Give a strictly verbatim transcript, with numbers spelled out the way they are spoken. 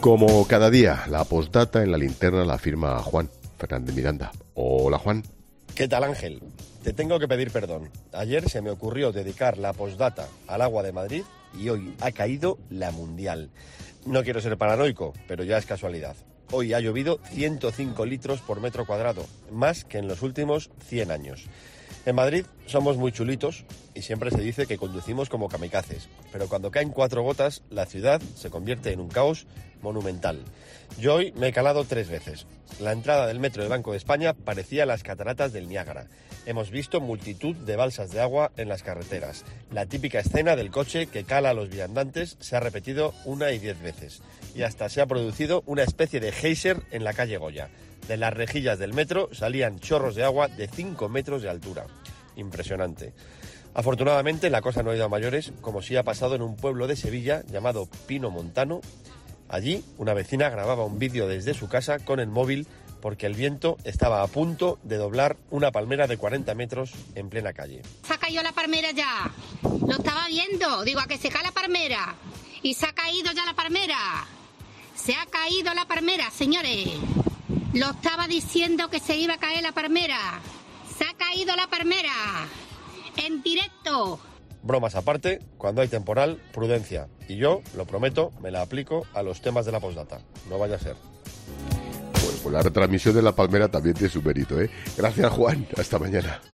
Como cada día, la postdata en la linterna la firma Juan Fernández Miranda. Hola, Juan. ¿Qué tal, Ángel? Te tengo que pedir perdón. Ayer se me ocurrió dedicar la postdata al agua de Madrid y hoy ha caído la mundial. No quiero ser paranoico, pero ya es casualidad. Hoy ha llovido ciento cinco litros por metro cuadrado, más que en los últimos cien años. En Madrid somos muy chulitos y siempre se dice que conducimos como kamikazes, pero cuando caen cuatro gotas, la ciudad se convierte en un caos monumental. Yo hoy me he calado tres veces. La entrada del metro de Banco de España parecía las cataratas del Niágara. Hemos visto multitud de balsas de agua en las carreteras. La típica escena del coche que cala a los viandantes se ha repetido una y diez veces. Y hasta se ha producido una especie de geyser en la calle Goya. De las rejillas del metro salían chorros de agua de cinco metros de altura. Impresionante. Afortunadamente la cosa no ha ido a mayores, como sí ha pasado en un pueblo de Sevilla llamado Pino Montano. Allí una vecina grababa un vídeo desde su casa con el móvil porque el viento estaba a punto de doblar una palmera de cuarenta metros en plena calle. Se ha caído la palmera ya. Lo estaba viendo. Digo, a que se cae la palmera. Y se ha caído ya la palmera. Se ha caído la palmera, señores. Lo estaba diciendo que se iba a caer la palmera. Se ha caído la palmera. En directo. Bromas aparte, cuando hay temporal, prudencia. Y yo, lo prometo, me la aplico a los temas de la postdata. No vaya a ser. Pues, pues la retransmisión de La Palmera también tiene su mérito, ¿eh? Gracias, Juan. Hasta mañana.